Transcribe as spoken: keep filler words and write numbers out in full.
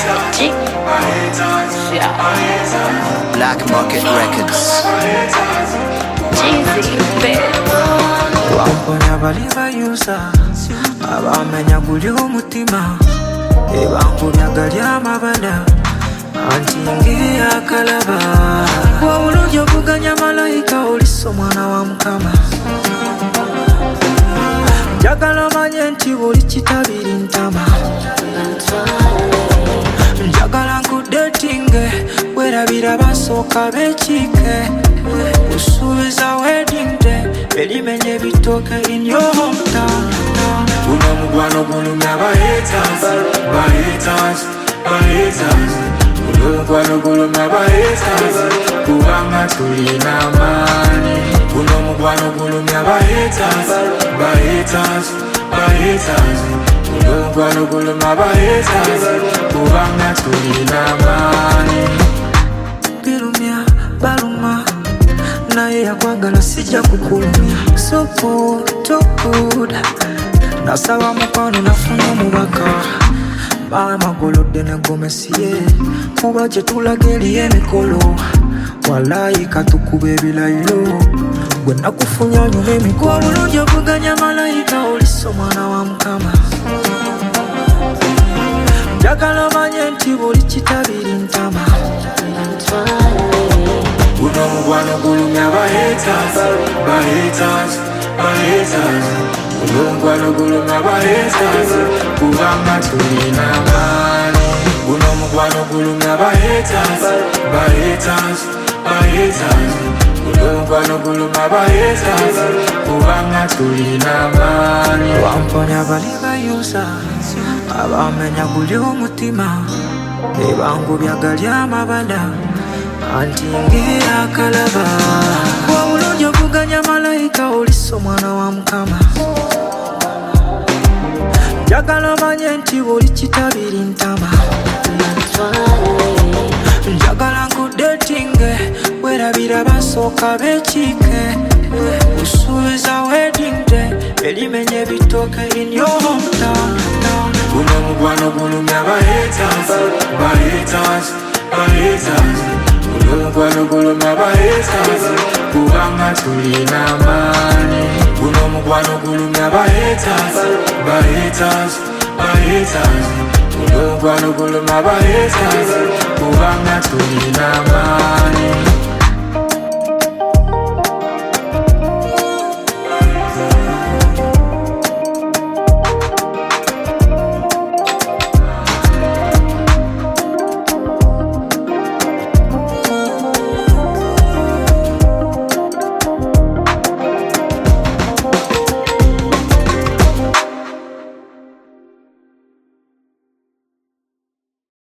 G. Yeah. Black Market Records. Jeezy, bitch. Wamponya bali bayuza abamenya guli omutima ebankubya gali amabala anti ng'eyakalaba wabulungi okuganya malayika oliso mwana wa Mukama njagala manye nti buli kitabiri ntama njagala nkudetinge werabira basooka bekiike usubiza wedding day elimenye ebitooke in your hometown Uno mugwano gulumya ba haters, ba haters, ba haters. Uno mugwano gulumya ba haters, kubanga tulina amaanyi. Uno mugwano gulumya ba haters, ba haters, ba haters. Uno mugwano gulumya ba haters, kubanga tulina amaanyi. Bilumya baluma naye yakwagala sijja kukulumya so good, so good. Nasaba mukwano nafuna omubaka maama golodde ne gomesiye kuba gye tulaga eri emikolo walayi katukuba ebilayiro gwe nakufunya nyuma emikolo obulungi okuganya malayika oliso mwana wa Mukama njagala manye nti buli kitabiri ntama Uno mugwano gulumya ba haters, ba haters, ba haters. Uno mugwano gulumya ba haters, kubanga tulina amaanyi. Uno mugwano gulumya ba haters, ba haters, ba haters. Uno mugwano gulumya ba haters, kubanga tulina amaanyi. Wamponya bali bayuza abamenya guli omutima ebangubya gali amabala anti ng'eyakalaba wabulungi okuganya malayika oliso mwana wa Mukama njagala manye nti buli kitabiri ntama njagala nkudetinge werabira basooka bekiike usubiza wedding day elimenye ebitooke in your hometown Uno mugwano gulumya ba haters, ba haters, ba haters. Uno mugwano gulumya ba haters, kubanga tulina amaanyi. Uno mugwano gulumya ba haters, ba haters, ba haters. Uno mugwano gulumya ba haters, kubanga tulina amaanyi.